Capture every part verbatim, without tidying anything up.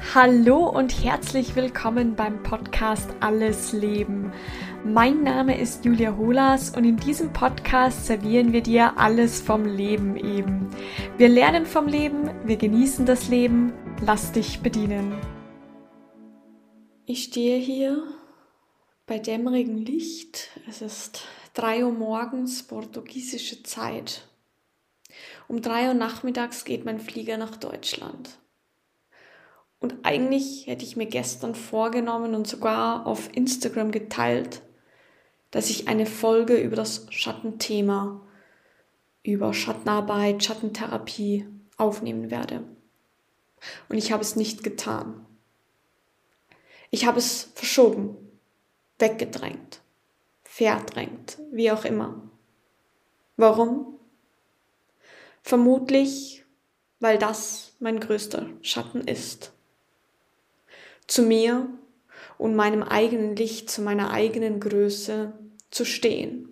Hallo und herzlich willkommen beim Podcast Alles Leben. Mein Name ist Julia Holas und in diesem Podcast servieren wir dir alles vom Leben eben. Wir lernen vom Leben, wir genießen das Leben, lass dich bedienen. Ich stehe hier bei dämmerigem Licht. Es ist drei Uhr morgens portugiesische Zeit. Um drei Uhr nachmittags geht mein Flieger nach Deutschland. Und eigentlich hätte ich mir gestern vorgenommen und sogar auf Instagram geteilt, dass ich eine Folge über das Schattenthema, über Schattenarbeit, Schattentherapie aufnehmen werde. Und ich habe es nicht getan. Ich habe es verschoben, weggedrängt, verdrängt, wie auch immer. Warum? Vermutlich, weil das mein größter Schatten ist. Zu mir und meinem eigenen Licht, zu meiner eigenen Größe zu stehen.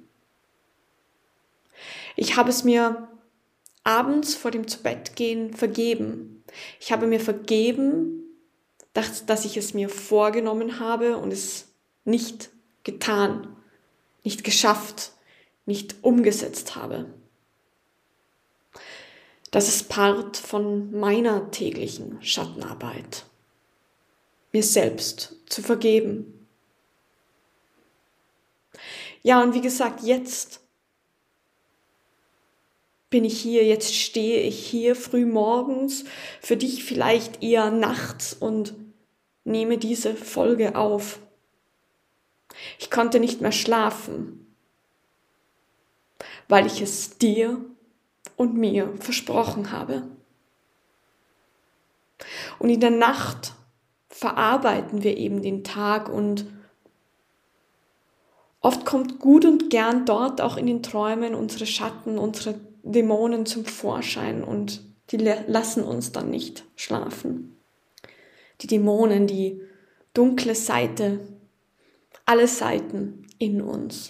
Ich habe es mir abends vor dem Zubettgehen vergeben. Ich habe mir vergeben, dass, dass ich es mir vorgenommen habe und es nicht getan, nicht geschafft, nicht umgesetzt habe. Das ist Part von meiner täglichen Schattenarbeit. Mir selbst zu vergeben. Ja, und wie gesagt, jetzt bin ich hier, jetzt stehe ich hier früh morgens, für dich vielleicht eher nachts und nehme diese Folge auf. Ich konnte nicht mehr schlafen, weil ich es dir und mir versprochen habe. Und in der Nacht verarbeiten wir eben den Tag und oft kommt gut und gern dort auch in den Träumen unsere Schatten, unsere Dämonen zum Vorschein und die lassen uns dann nicht schlafen. Die Dämonen, die dunkle Seite, alle Seiten in uns.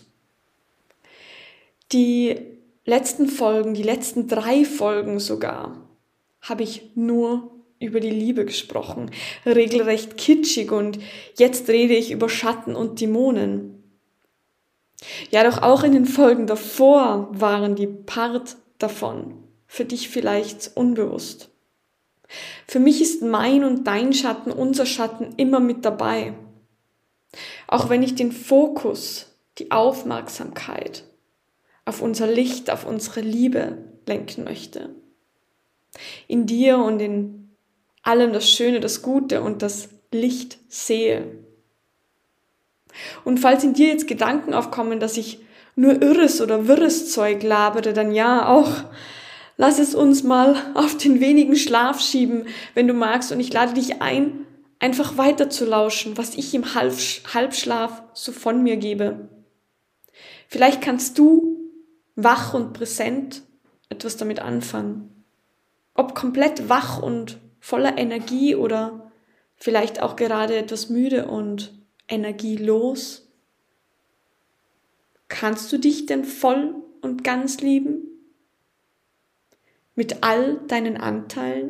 Die letzten Folgen, die letzten drei Folgen sogar, habe ich nur über die Liebe gesprochen, regelrecht kitschig und jetzt rede ich über Schatten und Dämonen. Ja, doch auch in den Folgen davor waren die Part davon, für dich vielleicht unbewusst. Für mich ist mein und dein Schatten, unser Schatten immer mit dabei. Auch wenn ich den Fokus, die Aufmerksamkeit auf unser Licht, auf unsere Liebe lenken möchte. In dir und in allem das Schöne, das Gute und das Licht sehe. Und falls in dir jetzt Gedanken aufkommen, dass ich nur irres oder wirres Zeug labere, dann ja, auch lass es uns mal auf den wenigen Schlaf schieben, wenn du magst. Und ich lade dich ein, einfach weiter zu lauschen, was ich im Halbschlaf so von mir gebe. Vielleicht kannst du wach und präsent etwas damit anfangen. Ob komplett wach und voller Energie oder vielleicht auch gerade etwas müde und energielos. Kannst du dich denn voll und ganz lieben? Mit all deinen Anteilen?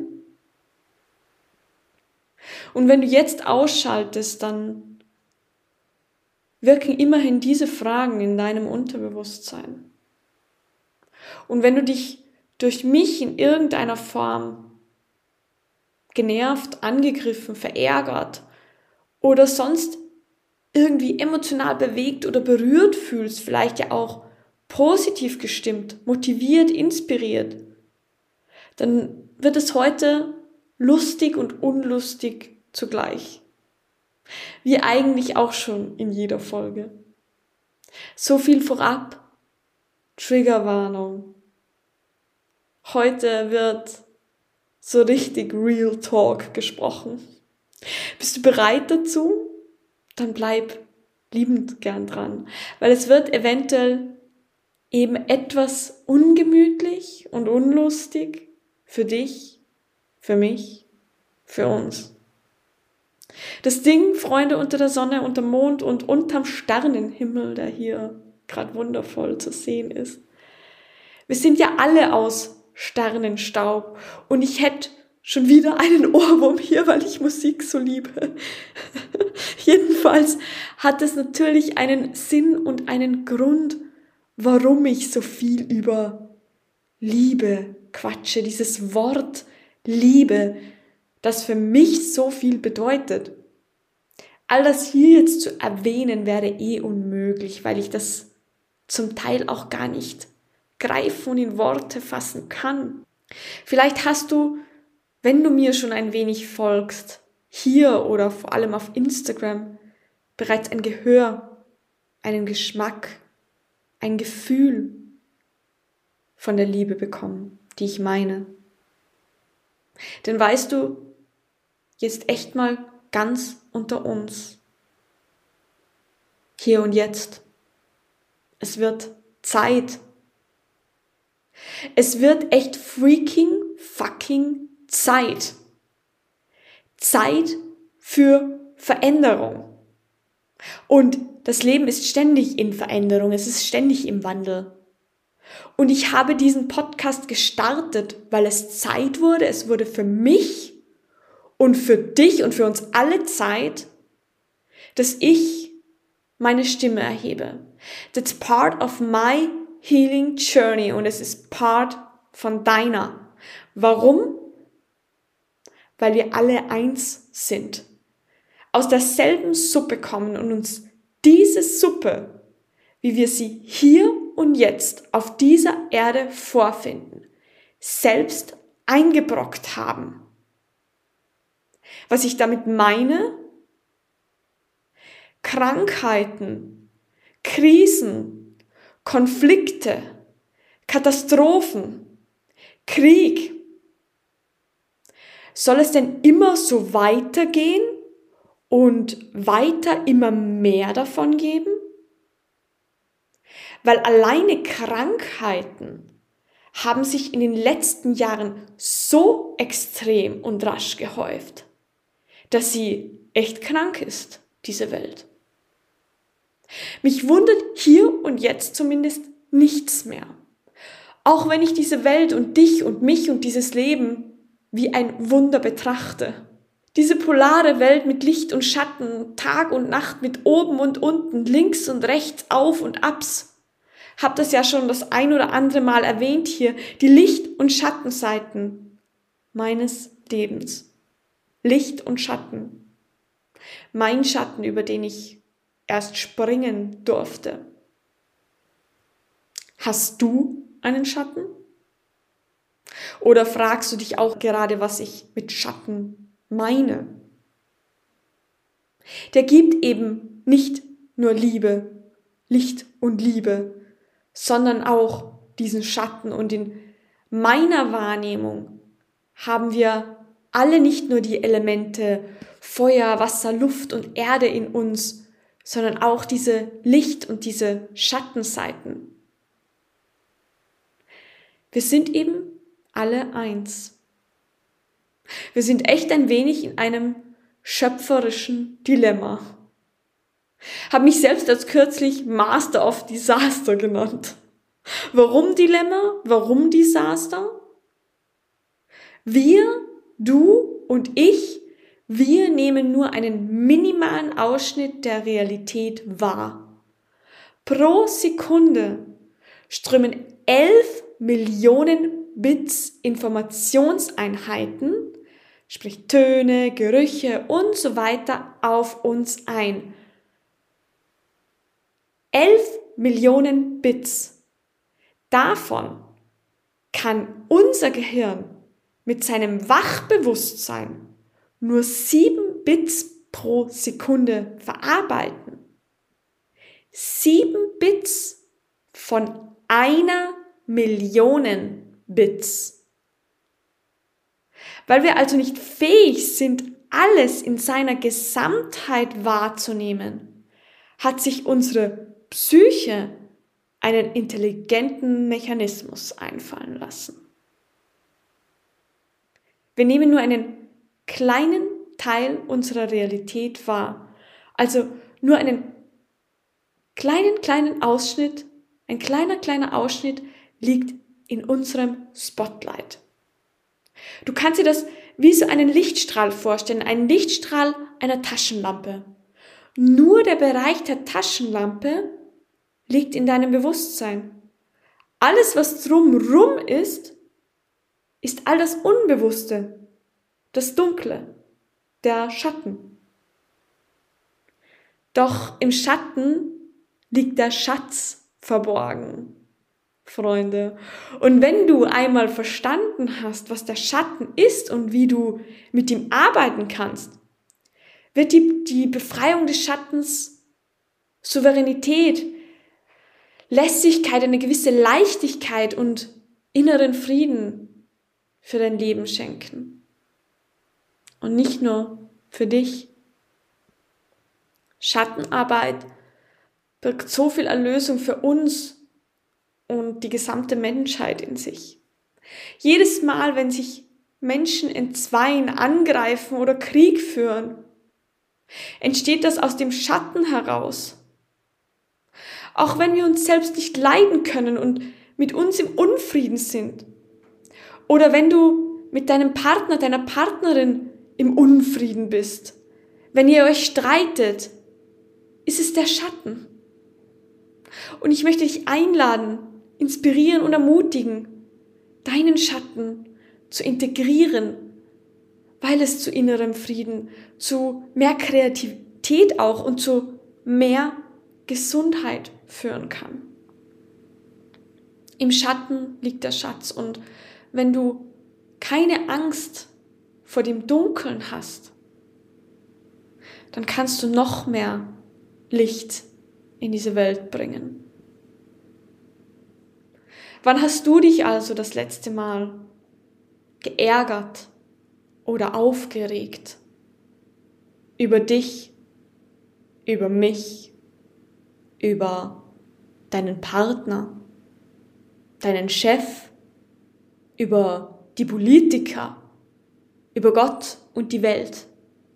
Und wenn du jetzt ausschaltest, dann wirken immerhin diese Fragen in deinem Unterbewusstsein. Und wenn du dich durch mich in irgendeiner Form genervt, angegriffen, verärgert oder sonst irgendwie emotional bewegt oder berührt fühlst, vielleicht ja auch positiv gestimmt, motiviert, inspiriert, dann wird es heute lustig und unlustig zugleich. Wie eigentlich auch schon in jeder Folge. So viel vorab. Triggerwarnung. Heute wird so richtig Real Talk gesprochen. Bist du bereit dazu? Dann bleib liebend gern dran, weil es wird eventuell eben etwas ungemütlich und unlustig für dich, für mich, für uns. Das Ding, Freunde unter der Sonne, unter dem Mond und unterm Sternenhimmel, der hier gerade wundervoll zu sehen ist. Wir sind ja alle aus Sternenstaub und ich hätte schon wieder einen Ohrwurm hier, weil ich Musik so liebe. Jedenfalls hat es natürlich einen Sinn und einen Grund, warum ich so viel über Liebe quatsche. Dieses Wort Liebe, das für mich so viel bedeutet. All das hier jetzt zu erwähnen, wäre eh unmöglich, weil ich das zum Teil auch gar nicht greifen und in Worte fassen kann. Vielleicht hast du, wenn du mir schon ein wenig folgst, hier oder vor allem auf Instagram, bereits ein Gehör, einen Geschmack, ein Gefühl von der Liebe bekommen, die ich meine. Denn weißt du, jetzt echt mal ganz unter uns, hier und jetzt, es wird Zeit. Es wird echt freaking fucking Zeit. Zeit für Veränderung. Und das Leben ist ständig in Veränderung, es ist ständig im Wandel. Und ich habe diesen Podcast gestartet, weil es Zeit wurde, es wurde für mich und für dich und für uns alle Zeit, dass ich meine Stimme erhebe. That's part of my healing journey und es ist part von deiner. Warum? Weil wir alle eins sind. Aus derselben Suppe kommen und uns diese Suppe, wie wir sie hier und jetzt auf dieser Erde vorfinden, selbst eingebrockt haben. Was ich damit meine? Krankheiten, Krisen, Konflikte, Katastrophen, Krieg. Soll es denn immer so weitergehen und weiter immer mehr davon geben? Weil alleine Krankheiten haben sich in den letzten Jahren so extrem und rasch gehäuft, dass sie echt krank ist, diese Welt. Mich wundert hier und jetzt zumindest nichts mehr. Auch wenn ich diese Welt und dich und mich und dieses Leben wie ein Wunder betrachte. Diese polare Welt mit Licht und Schatten, Tag und Nacht, mit oben und unten, links und rechts, auf und abs. Hab das ja schon das ein oder andere Mal erwähnt hier, die Licht- und Schattenseiten meines Lebens. Licht und Schatten. Mein Schatten, über den ich erst springen durfte. Hast du einen Schatten? Oder fragst du dich auch gerade, was ich mit Schatten meine? Der gibt eben nicht nur Liebe, Licht und Liebe, sondern auch diesen Schatten. Und in meiner Wahrnehmung haben wir alle nicht nur die Elemente Feuer, Wasser, Luft und Erde in uns, sondern auch diese Licht- und diese Schattenseiten. Wir sind eben alle eins. Wir sind echt ein wenig in einem schöpferischen Dilemma. Habe mich selbst als kürzlich Master of Disaster genannt. Warum Dilemma? Warum Desaster? Wir, du und ich, wir nehmen nur einen minimalen Ausschnitt der Realität wahr. Pro Sekunde strömen elf Millionen Bits Informationseinheiten, sprich Töne, Gerüche und so weiter auf uns ein. elf Millionen Bits. Davon kann unser Gehirn mit seinem Wachbewusstsein nur sieben Bits pro Sekunde verarbeiten. Sieben Bits von einer Million Bits. Weil wir also nicht fähig sind, alles in seiner Gesamtheit wahrzunehmen, hat sich unsere Psyche einen intelligenten Mechanismus einfallen lassen. Wir nehmen nur einen kleinen Teil unserer Realität wahr, also nur einen kleinen, kleinen Ausschnitt, ein kleiner, kleiner Ausschnitt liegt in unserem Spotlight. Du kannst dir das wie so einen Lichtstrahl vorstellen, einen Lichtstrahl einer Taschenlampe. Nur der Bereich der Taschenlampe liegt in deinem Bewusstsein. Alles, was drumrum ist, ist all das Unbewusste, das Dunkle, der Schatten. Doch im Schatten liegt der Schatz verborgen, Freunde. Und wenn du einmal verstanden hast, was der Schatten ist und wie du mit ihm arbeiten kannst, wird die, die Befreiung des Schattens Souveränität, Lässigkeit, eine gewisse Leichtigkeit und inneren Frieden für dein Leben schenken. Und nicht nur für dich. Schattenarbeit birgt so viel Erlösung für uns und die gesamte Menschheit in sich. Jedes Mal, wenn sich Menschen entzweien, angreifen oder Krieg führen, entsteht das aus dem Schatten heraus. Auch wenn wir uns selbst nicht leiden können und mit uns im Unfrieden sind. Oder wenn du mit deinem Partner, deiner Partnerin im Unfrieden bist. Wenn ihr euch streitet, ist es der Schatten. Und ich möchte dich einladen, inspirieren und ermutigen, deinen Schatten zu integrieren, weil es zu innerem Frieden, zu mehr Kreativität auch und zu mehr Gesundheit führen kann. Im Schatten liegt der Schatz und wenn du keine Angst vor dem Dunkeln hast, dann kannst du noch mehr Licht in diese Welt bringen. Wann hast du dich also das letzte Mal geärgert oder aufgeregt über dich, über mich, über deinen Partner, deinen Chef, über die Politiker, über Gott und die Welt?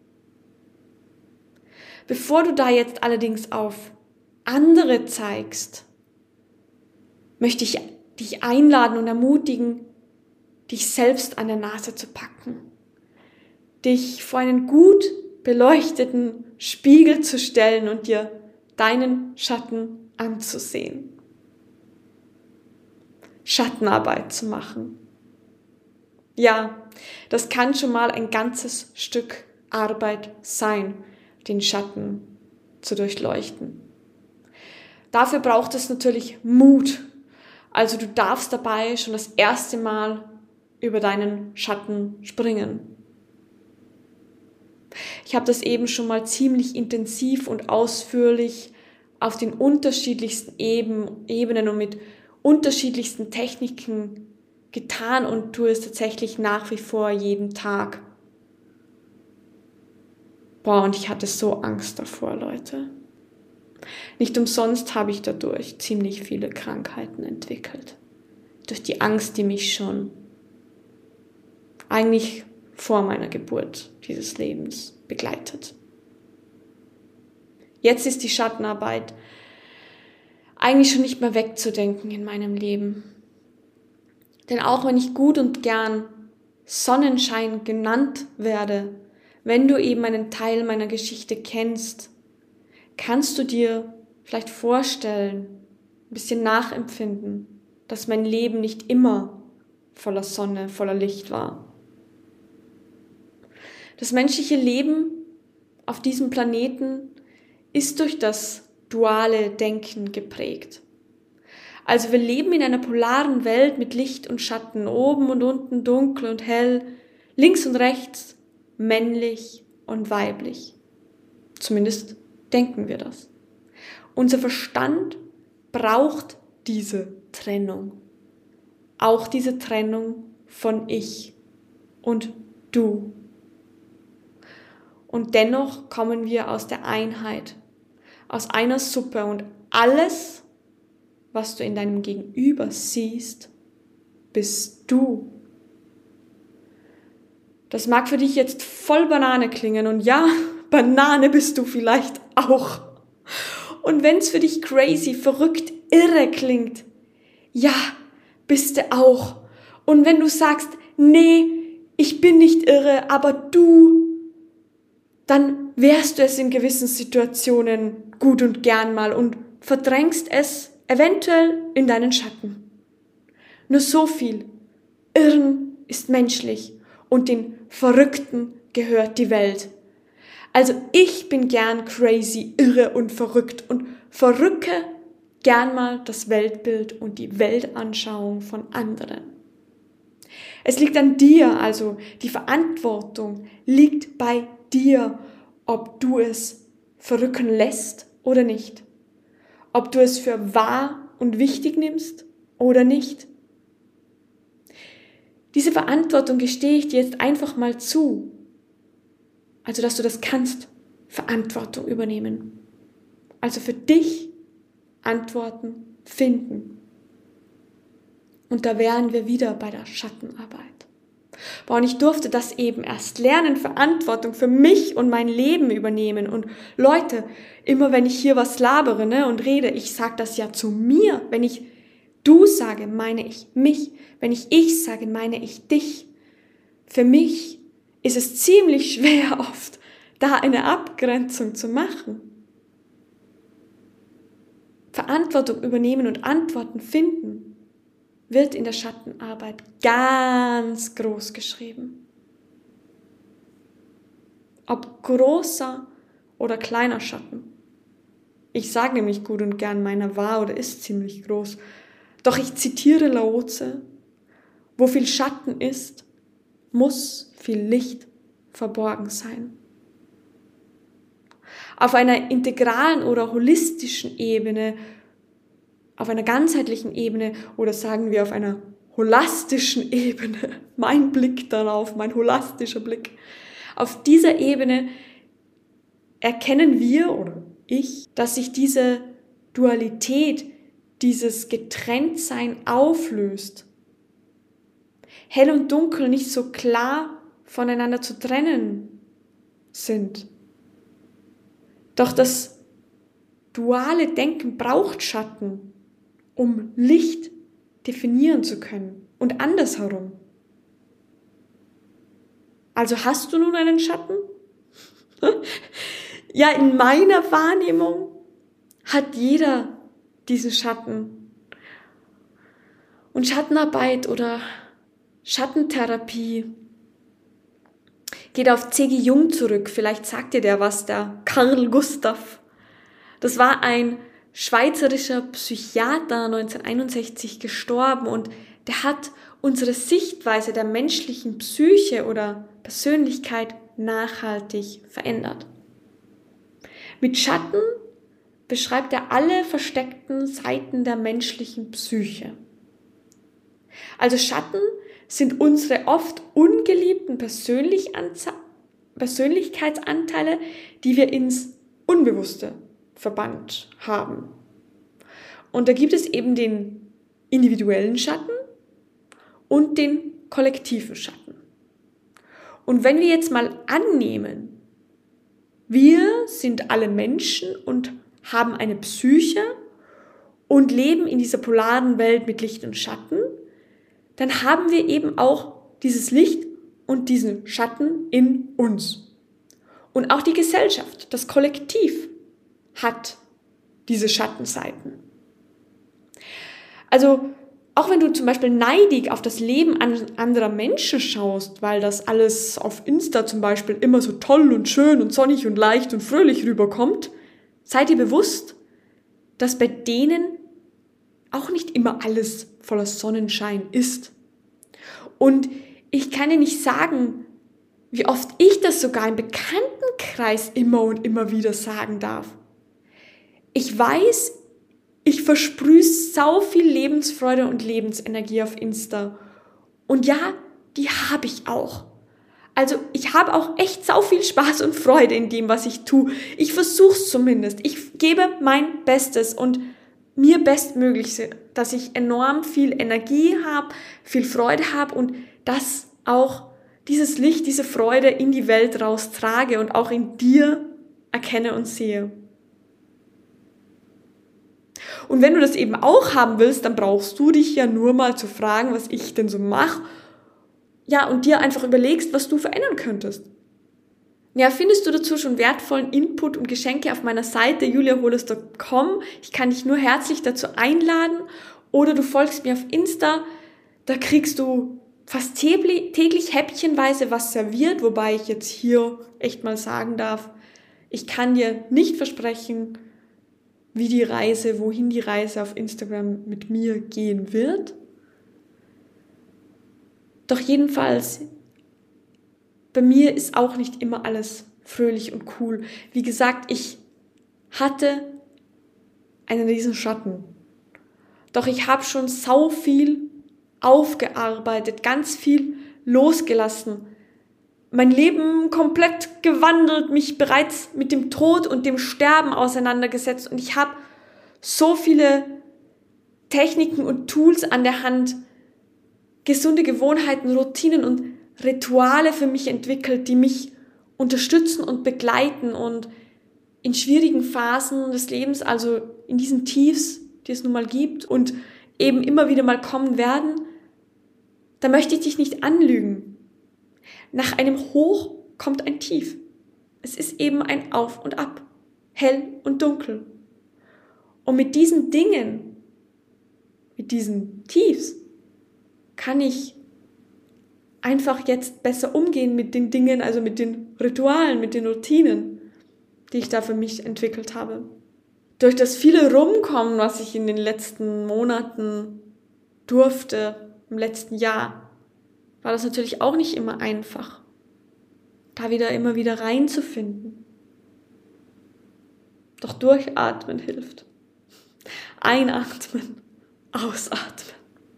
Bevor du da jetzt allerdings auf andere zeigst, möchte ich dich einladen und ermutigen, dich selbst an der Nase zu packen, dich vor einen gut beleuchteten Spiegel zu stellen und dir deinen Schatten anzusehen. Schattenarbeit zu machen. Ja, das kann schon mal ein ganzes Stück Arbeit sein, den Schatten zu durchleuchten. Dafür braucht es natürlich Mut. Also du darfst dabei schon das erste Mal über deinen Schatten springen. Ich habe das eben schon mal ziemlich intensiv und ausführlich auf den unterschiedlichsten Ebenen und mit unterschiedlichsten Techniken getan und tue es tatsächlich nach wie vor jeden Tag. Boah, und ich hatte so Angst davor, Leute. Nicht umsonst habe ich dadurch ziemlich viele Krankheiten entwickelt. Durch die Angst, die mich schon eigentlich vor meiner Geburt dieses Lebens begleitet. Jetzt ist die Schattenarbeit eigentlich schon nicht mehr wegzudenken in meinem Leben. Denn auch wenn ich gut und gern Sonnenschein genannt werde, wenn du eben einen Teil meiner Geschichte kennst, kannst du dir vielleicht vorstellen, ein bisschen nachempfinden, dass mein Leben nicht immer voller Sonne, voller Licht war. Das menschliche Leben auf diesem Planeten ist durch das duale Denken geprägt. Also wir leben in einer polaren Welt mit Licht und Schatten, oben und unten dunkel und hell, links und rechts, männlich und weiblich. Zumindest denken wir das. Unser Verstand braucht diese Trennung. Auch diese Trennung von ich und du. Und dennoch kommen wir aus der Einheit, aus einer Suppe und alles, was du in deinem Gegenüber siehst, bist du. Das mag für dich jetzt voll Banane klingen und ja, Banane bist du vielleicht auch. Und wenn es für dich crazy, verrückt, irre klingt, ja, bist du auch. Und wenn du sagst, nee, ich bin nicht irre, aber du, dann wärst du es in gewissen Situationen gut und gern mal und verdrängst es eventuell in deinen Schatten. Nur so viel. Irren ist menschlich und den Verrückten gehört die Welt. Also ich bin gern crazy, irre und verrückt und verrücke gern mal das Weltbild und die Weltanschauung von anderen. Es liegt an dir, also die Verantwortung liegt bei dir, ob du es verrücken lässt oder nicht. Ob du es für wahr und wichtig nimmst oder nicht. Diese Verantwortung gestehe ich dir jetzt einfach mal zu. Also, dass du das kannst, Verantwortung übernehmen. Also für dich Antworten finden. Und da wären wir wieder bei der Schattenarbeit. Boah, und ich durfte das eben erst lernen, Verantwortung für mich und mein Leben übernehmen. Und Leute, immer wenn ich hier was labere, ne, und rede, ich sage das ja zu mir. Wenn ich du sage, meine ich mich. Wenn ich ich sage, meine ich dich. Für mich ist es ziemlich schwer oft, da eine Abgrenzung zu machen. Verantwortung übernehmen und Antworten finden wird in der Schattenarbeit ganz groß geschrieben. Ob großer oder kleiner Schatten. Ich sage nämlich gut und gern, meiner war oder ist ziemlich groß. Doch ich zitiere Laozi, wo viel Schatten ist, muss viel Licht verborgen sein. Auf einer integralen oder holistischen Ebene, auf einer ganzheitlichen Ebene oder sagen wir auf einer holastischen Ebene, mein Blick darauf, mein holistischer Blick, auf dieser Ebene erkennen wir oder ich, dass sich diese Dualität, dieses Getrenntsein auflöst. Hell und Dunkel nicht so klar voneinander zu trennen sind. Doch das duale Denken braucht Schatten, um Licht definieren zu können und andersherum. Also hast du nun einen Schatten? Ja, in meiner Wahrnehmung hat jeder diesen Schatten. Und Schattenarbeit oder Schattentherapie geht auf C G Jung zurück. Vielleicht sagt dir der was, der Carl Gustav. Das war ein schweizerischer Psychiater, neunzehnhunderteinundsechzig gestorben, und der hat unsere Sichtweise der menschlichen Psyche oder Persönlichkeit nachhaltig verändert. Mit Schatten beschreibt er alle versteckten Seiten der menschlichen Psyche. Also Schatten sind unsere oft ungeliebten Persönlichkeitsanteile, die wir ins Unbewusste verbannt haben. Und da gibt es eben den individuellen Schatten und den kollektiven Schatten. Und wenn wir jetzt mal annehmen, wir sind alle Menschen und haben eine Psyche und leben in dieser polaren Welt mit Licht und Schatten, dann haben wir eben auch dieses Licht und diesen Schatten in uns. Und auch die Gesellschaft, das Kollektiv, hat diese Schattenseiten. Also auch wenn du zum Beispiel neidig auf das Leben anderer Menschen schaust, weil das alles auf Insta zum Beispiel immer so toll und schön und sonnig und leicht und fröhlich rüberkommt, sei dir bewusst, dass bei denen auch nicht immer alles voller Sonnenschein ist. Und ich kann dir nicht sagen, wie oft ich das sogar im Bekanntenkreis immer und immer wieder sagen darf. Ich weiß, ich versprühe sau viel Lebensfreude und Lebensenergie auf Insta. Und ja, die habe ich auch. Also ich habe auch echt sau viel Spaß und Freude in dem, was ich tue. Ich versuche es zumindest. Ich gebe mein Bestes und mir bestmöglich, dass ich enorm viel Energie habe, viel Freude habe und das auch dieses Licht, diese Freude in die Welt raustrage und auch in dir erkenne und sehe. Und wenn du das eben auch haben willst, dann brauchst du dich ja nur mal zu fragen, was ich denn so mache. ja, und dir einfach überlegst, was du verändern könntest. Ja, findest du dazu schon wertvollen Input und Geschenke auf meiner Seite julia holes punkt com. Ich kann dich nur herzlich dazu einladen. Oder du folgst mir auf Insta, da kriegst du fast täglich häppchenweise was serviert, wobei ich jetzt hier echt mal sagen darf, ich kann dir nicht versprechen, wie die Reise, wohin die Reise auf Instagram mit mir gehen wird. Doch jedenfalls, bei mir ist auch nicht immer alles fröhlich und cool. Wie gesagt, ich hatte einen riesen Schatten. Doch ich habe schon sau viel aufgearbeitet, ganz viel losgelassen. Mein Leben komplett gewandelt, mich bereits mit dem Tod und dem Sterben auseinandergesetzt. Und ich habe so viele Techniken und Tools an der Hand, gesunde Gewohnheiten, Routinen und Rituale für mich entwickelt, die mich unterstützen und begleiten und in schwierigen Phasen des Lebens, also in diesen Tiefs, die es nun mal gibt und eben immer wieder mal kommen werden, da möchte ich dich nicht anlügen. Nach einem Hoch kommt ein Tief. Es ist eben ein Auf und Ab, hell und dunkel. Und mit diesen Dingen, mit diesen Tiefs, kann ich einfach jetzt besser umgehen mit den Dingen, also mit den Ritualen, mit den Routinen, die ich da für mich entwickelt habe. Durch das viele Rumkommen, was ich in den letzten Monaten durfte, im letzten Jahr, war das natürlich auch nicht immer einfach, da wieder immer wieder reinzufinden. Doch durchatmen hilft. Einatmen, ausatmen.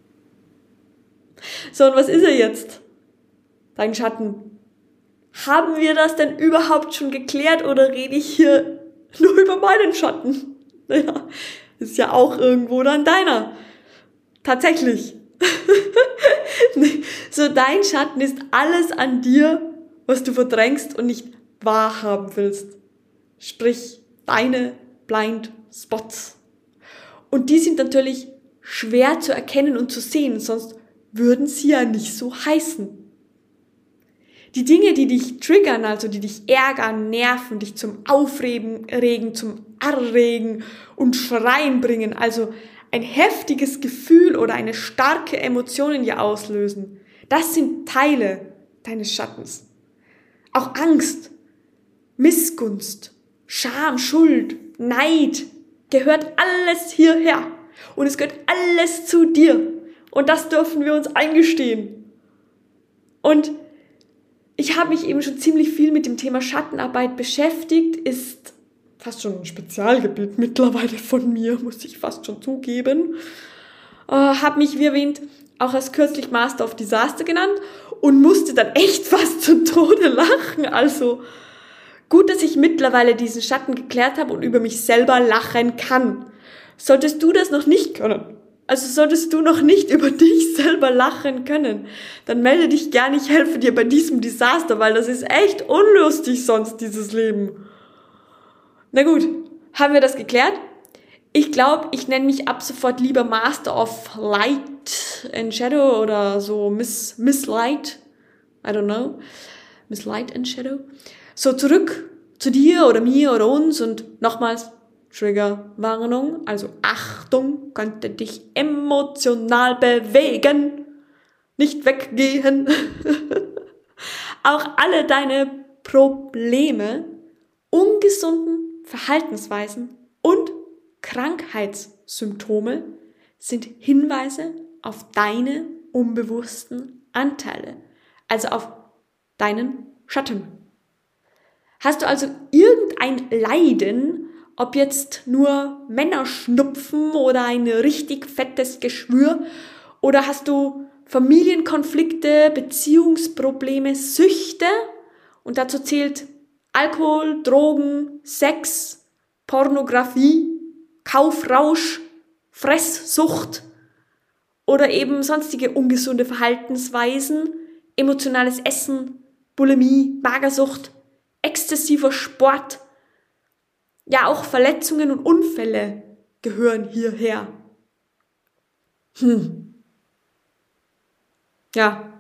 So, und was ist er jetzt? Dein Schatten. Haben wir das denn überhaupt schon geklärt oder rede ich hier nur über meinen Schatten? Naja, ist ja auch irgendwo dann deiner. Tatsächlich. So, dein Schatten ist alles an dir, was du verdrängst und nicht wahrhaben willst. Sprich, deine Blind Spots. Und die sind natürlich schwer zu erkennen und zu sehen, sonst würden sie ja nicht so heißen. Die Dinge, die dich triggern, also die dich ärgern, nerven, dich zum Aufregen, regen, zum Erregen und Schreien bringen, also ein heftiges Gefühl oder eine starke Emotion in dir auslösen, das sind Teile deines Schattens. Auch Angst, Missgunst, Scham, Schuld, Neid gehört alles hierher und es gehört alles zu dir und das dürfen wir uns eingestehen. Und ich habe mich eben schon ziemlich viel mit dem Thema Schattenarbeit beschäftigt, ist fast schon ein Spezialgebiet mittlerweile von mir, muss ich fast schon zugeben. Äh, habe mich, wie erwähnt, auch als kürzlich Master of Disaster genannt und musste dann echt fast zum Tode lachen. Also gut, dass ich mittlerweile diesen Schatten geklärt habe und über mich selber lachen kann. Solltest du das noch nicht können, also solltest du noch nicht über dich selber lachen können, dann melde dich gerne, ich helfe dir bei diesem Desaster, weil das ist echt unlustig sonst, dieses Leben. Na gut, haben wir das geklärt? Ich glaube, ich nenne mich ab sofort lieber Master of Light and Shadow oder so Miss, Miss Light, I don't know, Miss Light and Shadow. So, zurück zu dir oder mir oder uns und nochmals, Triggerwarnung, also Achtung, könnte dich emotional bewegen, nicht weggehen. Auch alle deine Probleme, ungesunden Verhaltensweisen und Krankheitssymptome sind Hinweise auf deine unbewussten Anteile, also auf deinen Schatten. Hast du also irgendein Leiden, ob jetzt nur Männerschnupfen oder ein richtig fettes Geschwür, oder hast du Familienkonflikte, Beziehungsprobleme, Süchte, und dazu zählt Alkohol, Drogen, Sex, Pornografie, Kaufrausch, Fresssucht oder eben sonstige ungesunde Verhaltensweisen, emotionales Essen, Bulimie, Magersucht, exzessiver Sport. Ja, auch Verletzungen und Unfälle gehören hierher. Hm. Ja,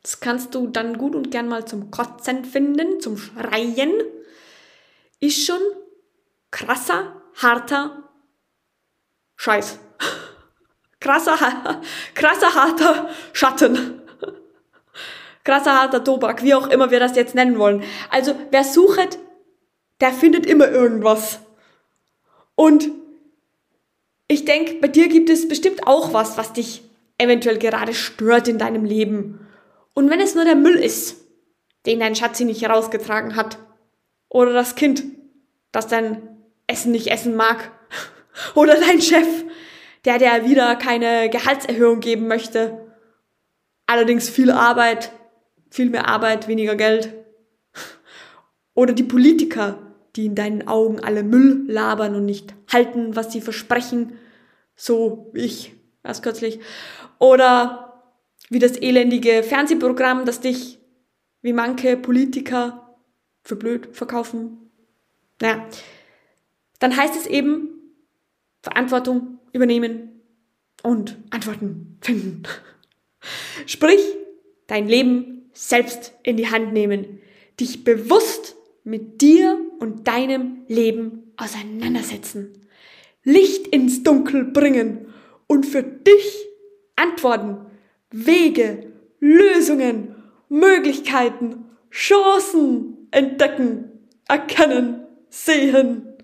das kannst du dann gut und gern mal zum Kotzen finden, zum Schreien, ist schon krasser, harter Scheiß. Krasser, krasser, harter Schatten. Krasser, harter Tobak, wie auch immer wir das jetzt nennen wollen. Also, wer sucht, der findet immer irgendwas. Und ich denke, bei dir gibt es bestimmt auch was, was dich eventuell gerade stört in deinem Leben. Und wenn es nur der Müll ist, den dein Schatzi nicht herausgetragen hat, oder das Kind, das dein Essen nicht essen mag, oder dein Chef, der dir wieder keine Gehaltserhöhung geben möchte, allerdings viel Arbeit, viel mehr Arbeit, weniger Geld, oder die Politiker, die in deinen Augen alle Müll labern und nicht halten, was sie versprechen, so wie ich erst kürzlich, oder wie das elendige Fernsehprogramm, das dich, wie manche Politiker, für blöd verkaufen. Naja, dann heißt es eben, Verantwortung übernehmen und Antworten finden. Sprich, dein Leben selbst in die Hand nehmen, dich bewusst mit dir und deinem Leben auseinandersetzen, Licht ins Dunkel bringen und für dich Antworten, Wege, Lösungen, Möglichkeiten, Chancen entdecken, erkennen, sehen,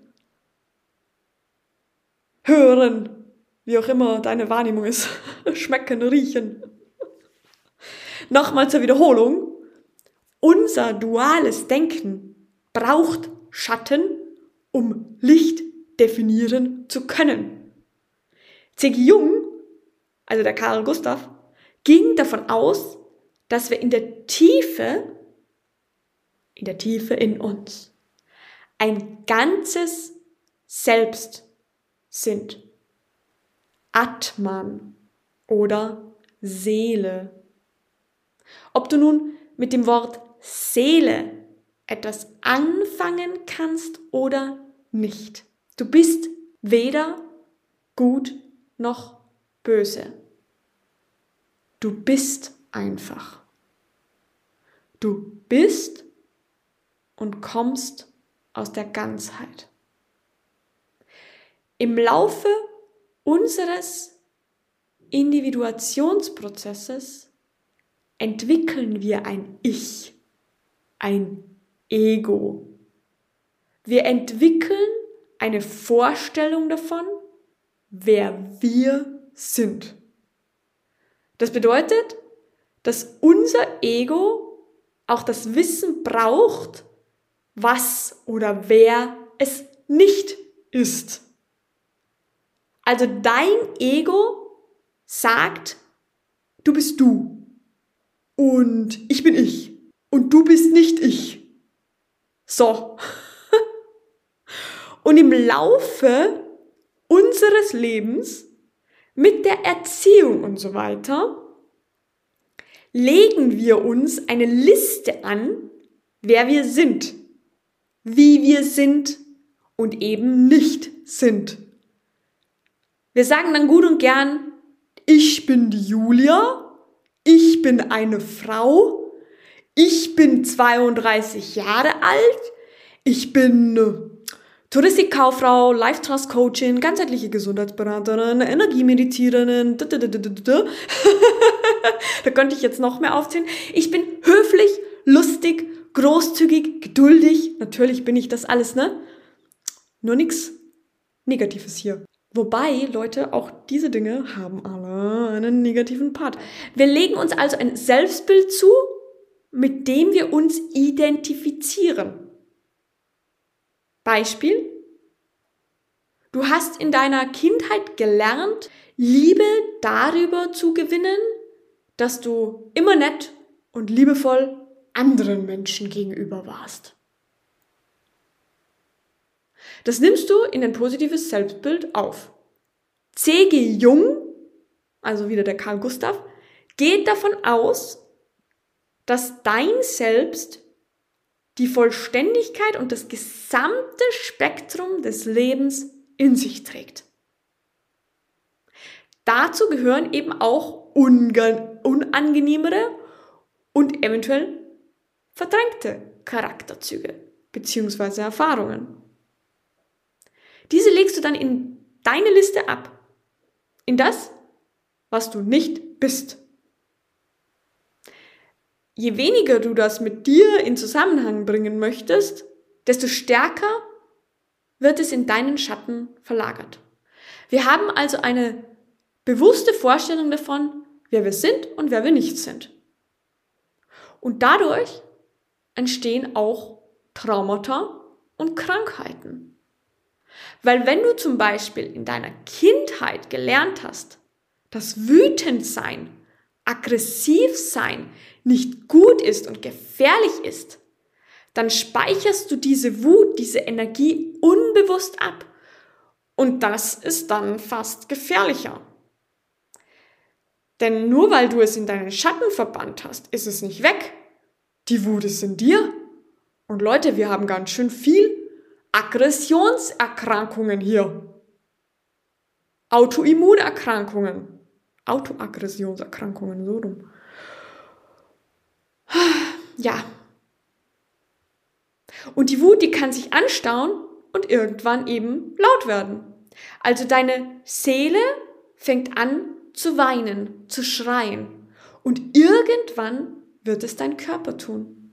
hören, wie auch immer deine Wahrnehmung ist, schmecken, riechen. Nochmal zur Wiederholung. Unser duales Denken braucht Schatten, um Licht definieren zu können. C G Jung, also der Carl Gustav, ging davon aus, dass wir in der Tiefe, in der Tiefe in uns, ein ganzes Selbst sind. Atman oder Seele. Ob du nun mit dem Wort Seele etwas anfangen kannst oder nicht. Du bist weder gut noch böse. Du bist einfach. Du bist und kommst aus der Ganzheit. Im Laufe unseres Individuationsprozesses entwickeln wir ein Ich, ein Ego. Wir entwickeln eine Vorstellung davon, wer wir sind. Das bedeutet, dass unser Ego auch das Wissen braucht, was oder wer es nicht ist. Also dein Ego sagt, du bist du und ich bin ich und du bist nicht ich. So. Und im Laufe unseres Lebens mit der Erziehung und so weiter legen wir uns eine Liste an, wer wir sind, wie wir sind und eben nicht sind. Wir sagen dann gut und gern, ich bin die Julia, ich bin eine Frau, ich bin zweiunddreißig Jahre alt, ich bin Touristikkauffrau, Life-Trust-Coachin, ganzheitliche Gesundheitsberaterin, Energiemedizinerin, da könnte ich jetzt noch mehr aufzählen. Ich bin höflich, lustig, großzügig, geduldig. Natürlich bin ich das alles, ne? Nur nichts Negatives hier. Wobei, Leute, auch diese Dinge haben alle einen negativen Part. Wir legen uns also ein Selbstbild zu, mit dem wir uns identifizieren. Beispiel: Du hast in deiner Kindheit gelernt, Liebe darüber zu gewinnen, dass du immer nett und liebevoll anderen Menschen gegenüber warst. Das nimmst du in ein positives Selbstbild auf. C G Jung, also wieder der Carl Gustav, geht davon aus, dass dein Selbst die Vollständigkeit und das gesamte Spektrum des Lebens in sich trägt. Dazu gehören eben auch unangenehmere und eventuell verdrängte Charakterzüge bzw. Erfahrungen. Diese legst du dann in deine Liste ab, in das, was du nicht bist. Je weniger du das mit dir in Zusammenhang bringen möchtest, desto stärker wird es in deinen Schatten verlagert. Wir haben also eine bewusste Vorstellung davon, wer wir sind und wer wir nicht sind. Und dadurch entstehen auch Traumata und Krankheiten. Weil wenn du zum Beispiel in deiner Kindheit gelernt hast, dass wütend sein, aggressiv sein nicht gut ist und gefährlich ist, dann speicherst du diese Wut, diese Energie unbewusst ab. Und das ist dann fast gefährlicher. Denn nur weil du es in deinen Schatten verbannt hast, ist es nicht weg. Die Wut ist in dir. Und Leute, wir haben ganz schön viel Aggressionserkrankungen hier. Autoimmunerkrankungen. Autoaggressionserkrankungen, so rum. Ja. Und die Wut, die kann sich anstauen und irgendwann eben laut werden. Also deine Seele fängt an zu weinen, zu schreien. Und irgendwann wird es dein Körper tun.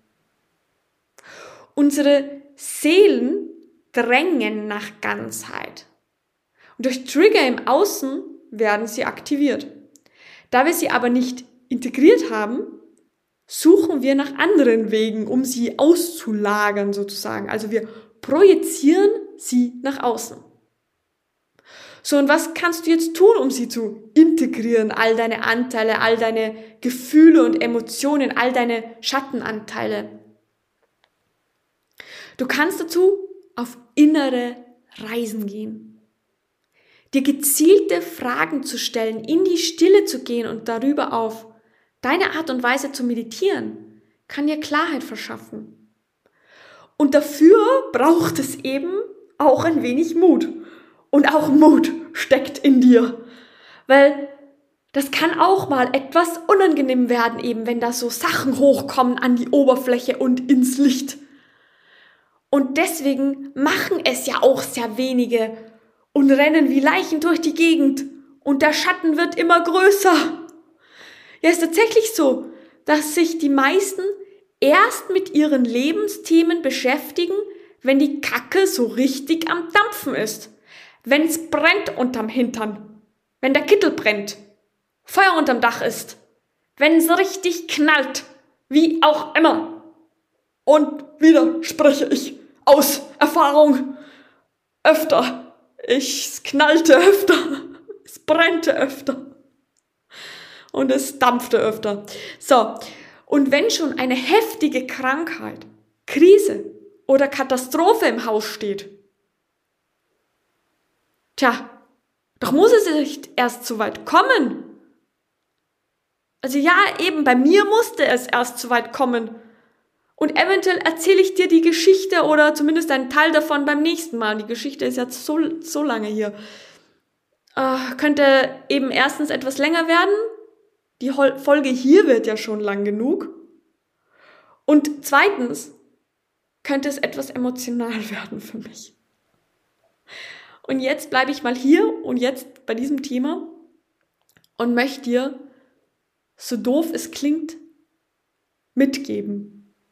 Unsere Seelen drängen nach Ganzheit. Und durch Trigger im Außen werden sie aktiviert. Da wir sie aber nicht integriert haben, suchen wir nach anderen Wegen, um sie auszulagern sozusagen. Also wir projizieren sie nach außen. So, und was kannst du jetzt tun, um sie zu integrieren? All deine Anteile, all deine Gefühle und Emotionen, all deine Schattenanteile. Du kannst dazu auf innere Reisen gehen. Dir gezielte Fragen zu stellen, in die Stille zu gehen und darüber auf deine Art und Weise zu meditieren, kann dir Klarheit verschaffen. Und dafür braucht es eben auch ein wenig Mut. Und auch Mut steckt in dir. Weil das kann auch mal etwas unangenehm werden, eben wenn da so Sachen hochkommen an die Oberfläche und ins Licht. Und deswegen machen es ja auch sehr wenige und rennen wie Leichen durch die Gegend. Und der Schatten wird immer größer. Ja, ist tatsächlich so, dass sich die meisten erst mit ihren Lebensthemen beschäftigen, wenn die Kacke so richtig am Dampfen ist. Wenn's brennt unterm Hintern, wenn der Kittel brennt, Feuer unterm Dach ist, wenn's richtig knallt, wie auch immer. Und wieder spreche ich aus Erfahrung öfter. Ich, es knallte öfter, es brennte öfter und es dampfte öfter. So, und wenn schon eine heftige Krankheit, Krise oder Katastrophe im Haus steht, tja, doch muss es nicht erst so weit kommen. Also ja, eben, bei mir musste es erst so weit kommen. Und eventuell erzähle ich dir die Geschichte oder zumindest einen Teil davon beim nächsten Mal. Die Geschichte ist jetzt so, so lange hier. Äh, könnte eben erstens etwas länger werden. Die Folge hier wird ja schon lang genug. Und zweitens könnte es etwas emotional werden für mich. Und jetzt bleibe ich mal hier und jetzt bei diesem Thema und möchte dir, so doof es klingt, mitgeben.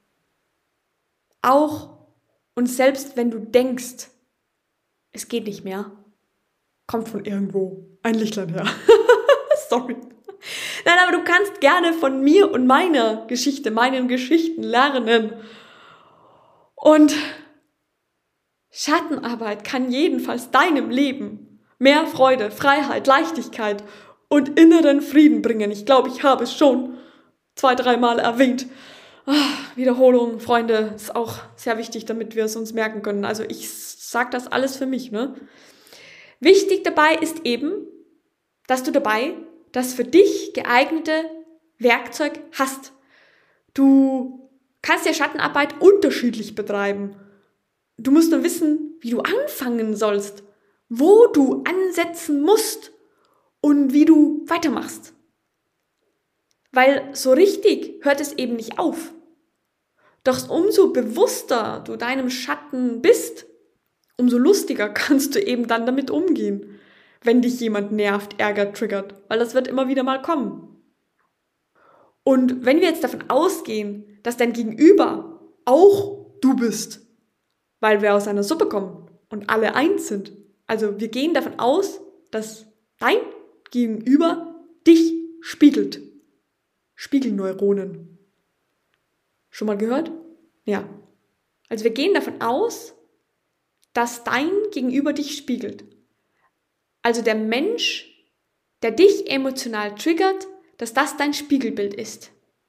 Auch und selbst wenn du denkst, es geht nicht mehr, kommt von irgendwo ein Lichtlein her. Sorry. Nein, aber du kannst gerne von mir und meiner Geschichte, meinen Geschichten lernen. Und Schattenarbeit kann jedenfalls deinem Leben mehr Freude, Freiheit, Leichtigkeit und inneren Frieden bringen. Ich glaube, ich habe es schon zwei, dreimal erwähnt. Ah, Wiederholung, Freunde, ist auch sehr wichtig, damit wir es uns merken können. Also ich sage das alles für mich, ne? Wichtig dabei ist eben, dass du dabei das für dich geeignete Werkzeug hast. Du kannst ja Schattenarbeit unterschiedlich betreiben. Du musst nur wissen, wie du anfangen sollst, wo du ansetzen musst und wie du weitermachst. weil so richtig hört es eben nicht auf. Doch umso bewusster du deinem Schatten bist, umso lustiger kannst du eben dann damit umgehen, wenn dich jemand nervt, ärgert, triggert, weil das wird immer wieder mal kommen. Und wenn wir jetzt davon ausgehen, dass dein Gegenüber auch du bist, weil wir aus einer Suppe kommen und alle eins sind, also wir gehen davon aus, dass dein Gegenüber dich spiegelt. Spiegelneuronen. Schon mal gehört? Ja. Also wir gehen davon aus, dass dein Gegenüber dich spiegelt. Also der Mensch, der dich emotional triggert, dass das dein Spiegelbild ist.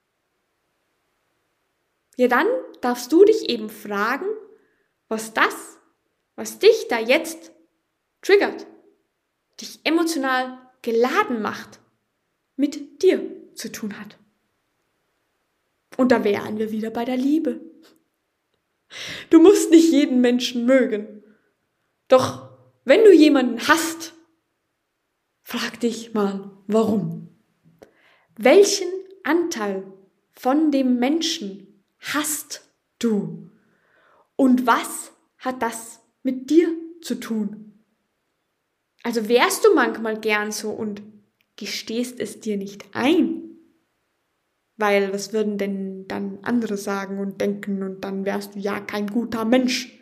Ja, dann darfst du dich eben fragen, was das, was dich da jetzt triggert, dich emotional geladen macht, mit dir zu tun hat. Und da wären wir wieder bei der Liebe. Du musst nicht jeden Menschen mögen. Doch wenn du jemanden hast, frag dich mal, warum? Welchen Anteil von dem Menschen hast du? Und was hat das mit dir zu tun? Also wärst du manchmal gern so und gestehst es dir nicht ein? Weil was würden denn dann andere sagen und denken und dann wärst du ja kein guter Mensch?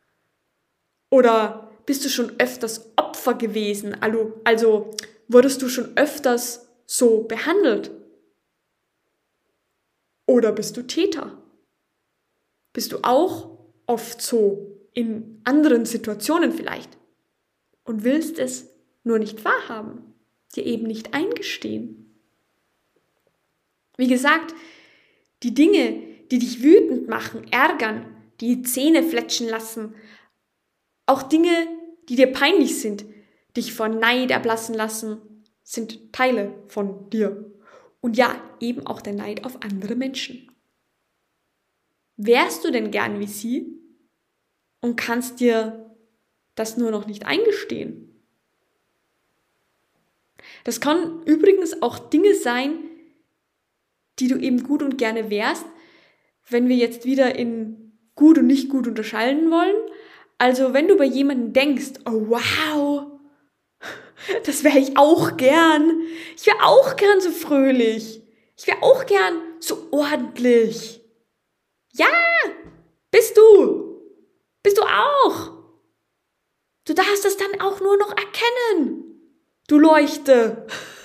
Oder bist du schon öfters Opfer gewesen? Also, also wurdest du schon öfters so behandelt? Oder bist du Täter? Bist du auch oft so in anderen Situationen vielleicht und willst es nur nicht wahrhaben, dir eben nicht eingestehen? Wie gesagt, die Dinge, die dich wütend machen, ärgern, die Zähne fletschen lassen, auch Dinge, die dir peinlich sind, dich vor Neid erblassen lassen, sind Teile von dir. Und ja, eben auch der Neid auf andere Menschen. Wärst du denn gern wie sie und kannst dir das nur noch nicht eingestehen? Das kann übrigens auch Dinge sein, die du eben gut und gerne wärst, wenn wir jetzt wieder in gut und nicht gut unterscheiden wollen. Also wenn du bei jemandem denkst, oh wow, das wäre ich auch gern. Ich wäre auch gern so fröhlich. Ich wäre auch gern so ordentlich. Ja, bist du. Bist du auch. Du darfst es dann auch nur noch erkennen. Du Leuchte.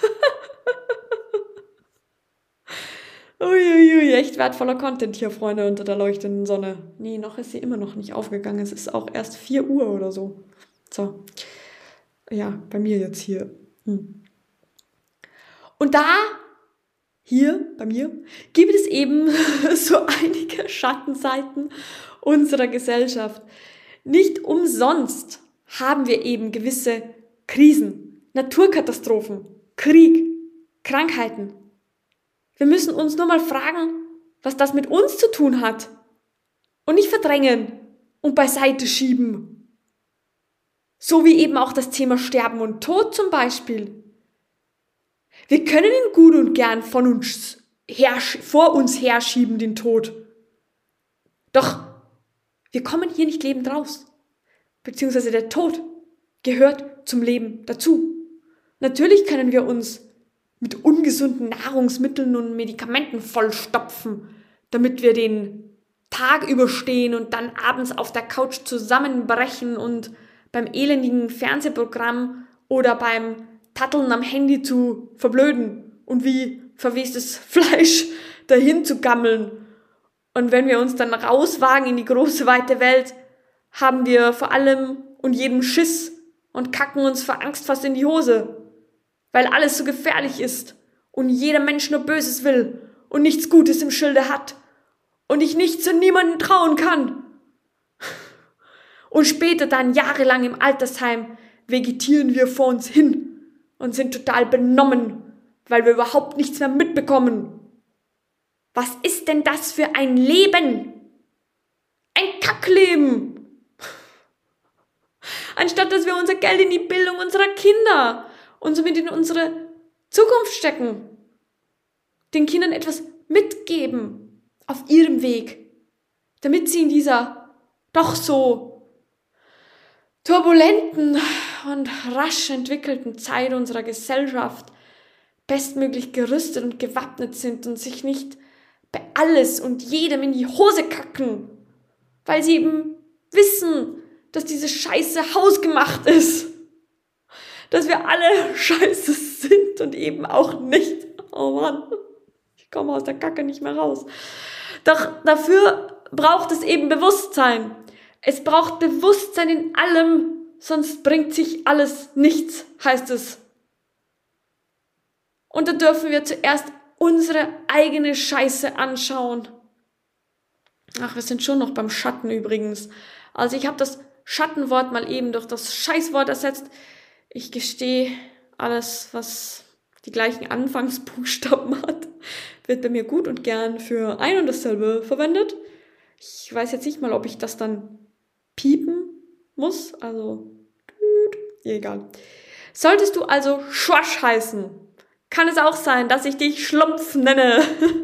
Uiuiui, echt wertvoller Content hier, Freunde, unter der leuchtenden Sonne. Nee, noch ist sie immer noch nicht aufgegangen. Es ist auch erst vier Uhr oder so. So. Ja, bei mir jetzt hier. Hm. Und da, hier bei mir, gibt es eben so einige Schattenseiten unserer Gesellschaft. Nicht umsonst haben wir eben gewisse Krisen, Naturkatastrophen, Krieg, Krankheiten. Wir müssen uns nur mal fragen, was das mit uns zu tun hat. Und nicht verdrängen und beiseite schieben. So wie eben auch das Thema Sterben und Tod zum Beispiel. Wir können ihn gut und gern von uns her, vor uns herschieben, den Tod. Doch wir kommen hier nicht lebend raus. Beziehungsweise der Tod gehört zum Leben dazu. Natürlich können wir uns mit ungesunden Nahrungsmitteln und Medikamenten vollstopfen, damit wir den Tag überstehen und dann abends auf der Couch zusammenbrechen und beim elendigen Fernsehprogramm oder beim Tatteln am Handy zu verblöden und wie verwestes Fleisch dahin zu gammeln. Und wenn wir uns dann rauswagen in die große, weite Welt, haben wir vor allem und jedem Schiss und kacken uns vor Angst fast in die Hose, weil alles so gefährlich ist und jeder Mensch nur Böses will und nichts Gutes im Schilde hat und ich nichts und niemanden trauen kann. Und später dann jahrelang im Altersheim vegetieren wir vor uns hin und sind total benommen, weil wir überhaupt nichts mehr mitbekommen. Was ist denn das für ein Leben? Ein Kackleben! Anstatt dass wir unser Geld in die Bildung unserer Kinder und somit in unsere Zukunft stecken. den Kindern etwas mitgeben auf ihrem Weg, damit sie in dieser doch so turbulenten und rasch entwickelten Zeit unserer Gesellschaft bestmöglich gerüstet und gewappnet sind und sich nicht bei alles und jedem in die Hose kacken, weil sie eben wissen, dass diese Scheiße hausgemacht ist. Dass wir alle scheiße sind und eben auch nicht. Oh Mann, ich komme aus der Kacke nicht mehr raus. Doch dafür braucht es eben Bewusstsein. Es braucht Bewusstsein in allem, sonst bringt sich alles nichts, heißt es. Und da dürfen wir zuerst unsere eigene Scheiße anschauen. Ach, wir sind schon noch beim Schatten übrigens. Also ich habe das Schattenwort mal eben durch das Scheißwort ersetzt. Ich gestehe, alles, was die gleichen Anfangsbuchstaben hat, wird bei mir gut und gern für ein und dasselbe verwendet. Ich weiß jetzt nicht mal, ob ich das dann piepen muss. Also, egal. Solltest du also Schorsch heißen, kann es auch sein, dass ich dich Schlumpf nenne.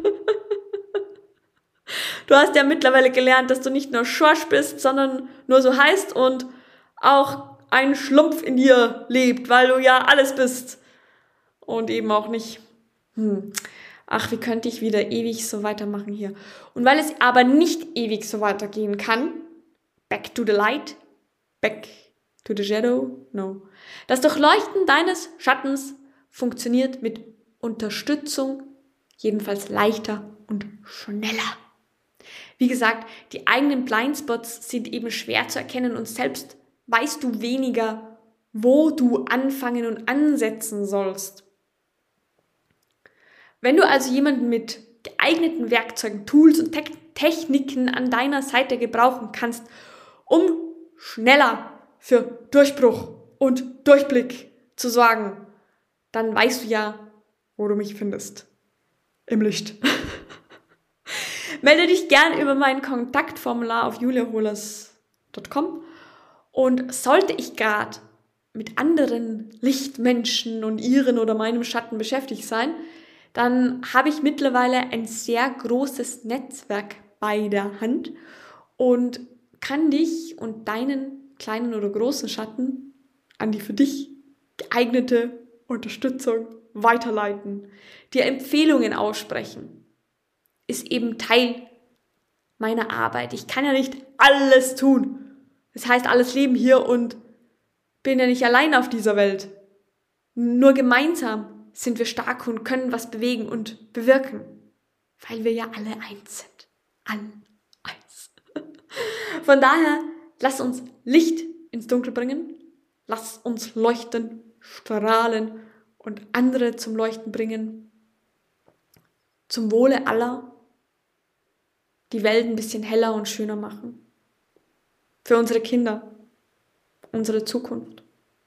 Du hast ja mittlerweile gelernt, dass du nicht nur Schorsch bist, sondern nur so heißt und auch ein Schlumpf in dir lebt, weil du ja alles bist. Und eben auch nicht. Hm. Ach, wie könnte ich wieder ewig so weitermachen hier. Und weil es aber nicht ewig so weitergehen kann, back to the light, back to the shadow, no. Das Durchleuchten deines Schattens funktioniert mit Unterstützung, jedenfalls leichter und schneller. Wie gesagt, die eigenen Blindspots sind eben schwer zu erkennen und selbst weißt du weniger, wo du anfangen und ansetzen sollst. Wenn du also jemanden mit geeigneten Werkzeugen, Tools und Te- Techniken an deiner Seite gebrauchen kannst, um schneller für Durchbruch und Durchblick zu sorgen, dann weißt du ja, wo du mich findest. Im Licht. Melde dich gern über mein Kontaktformular auf julia holers punkt com. Und sollte ich gerade mit anderen Lichtmenschen und ihren oder meinem Schatten beschäftigt sein, dann habe ich mittlerweile ein sehr großes Netzwerk bei der Hand und kann dich und deinen kleinen oder großen Schatten an die für dich geeignete Unterstützung weiterleiten, dir Empfehlungen aussprechen. Ist eben Teil meiner Arbeit. Ich kann ja nicht alles tun. Das heißt, alles Leben hier und bin ja nicht allein auf dieser Welt. Nur gemeinsam sind wir stark und können was bewegen und bewirken, weil wir ja alle eins sind. Alle eins. Von daher, lass uns Licht ins Dunkel bringen, lass uns leuchten, strahlen und andere zum Leuchten bringen, zum Wohle aller, die Welt ein bisschen heller und schöner machen. Für unsere Kinder, unsere Zukunft.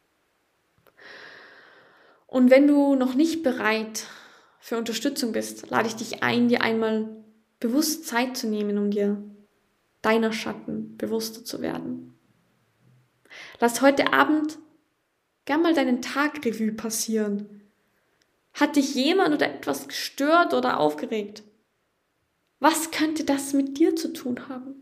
Und wenn du noch nicht bereit für Unterstützung bist, lade ich dich ein, dir einmal bewusst Zeit zu nehmen, um dir deiner Schatten bewusster zu werden. Lass heute Abend gern mal deinen Tag Revue passieren. Hat dich jemand oder etwas gestört oder aufgeregt? Was könnte das mit dir zu tun haben?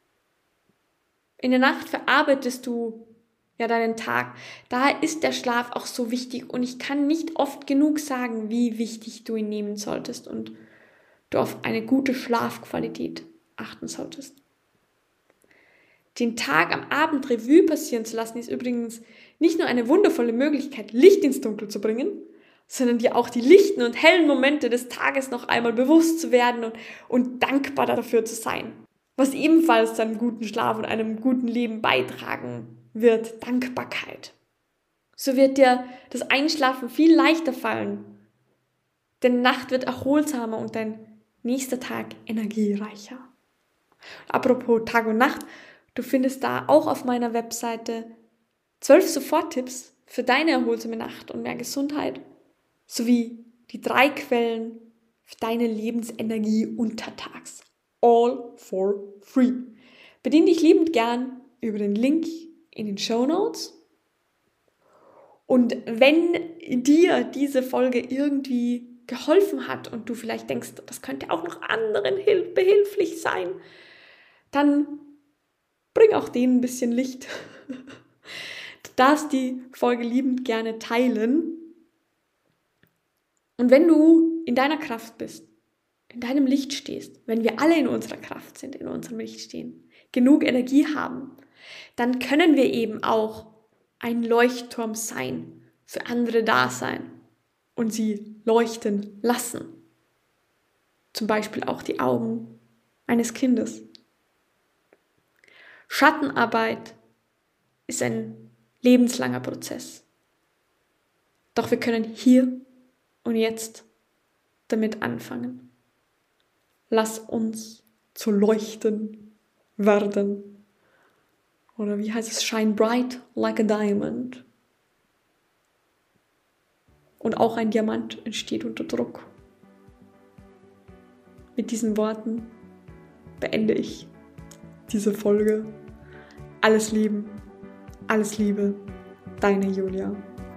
In der Nacht verarbeitest du ja deinen Tag. Daher ist der Schlaf auch so wichtig und ich kann nicht oft genug sagen, wie wichtig du ihn nehmen solltest und du auf eine gute Schlafqualität achten solltest. Den Tag am Abend Revue passieren zu lassen, ist übrigens nicht nur eine wundervolle Möglichkeit, Licht ins Dunkel zu bringen, sondern dir auch die lichten und hellen Momente des Tages noch einmal bewusst zu werden und, und dankbar dafür zu sein. Was ebenfalls zu einem guten Schlaf und einem guten Leben beitragen wird, Dankbarkeit. So wird dir das Einschlafen viel leichter fallen, denn Nacht wird erholsamer und dein nächster Tag energiereicher. Apropos Tag und Nacht, du findest da auch auf meiner Webseite zwölf Soforttipps für deine erholsame Nacht und mehr Gesundheit, sowie die drei Quellen für deine Lebensenergie untertags. All for free. Bedien dich liebend gern über den Link in den Shownotes. Und wenn dir diese Folge irgendwie geholfen hat und du vielleicht denkst, das könnte auch noch anderen hil- behilflich sein, dann bring auch denen ein bisschen Licht. Du darfst die Folge liebend gerne teilen. Und wenn du in deiner Kraft bist, in deinem Licht stehst, wenn wir alle in unserer Kraft sind, in unserem Licht stehen, genug Energie haben, dann können wir eben auch ein Leuchtturm sein, für andere da sein und sie leuchten lassen. Zum Beispiel auch die Augen eines Kindes. Schattenarbeit ist ein lebenslanger Prozess. Doch wir können hier und jetzt damit anfangen. Lass uns zu Leuchten werden. Oder wie heißt es? Shine bright like a diamond. Und auch ein Diamant entsteht unter Druck. Mit diesen Worten beende ich diese Folge. Alles Lieben, alles Liebe, deine Julia.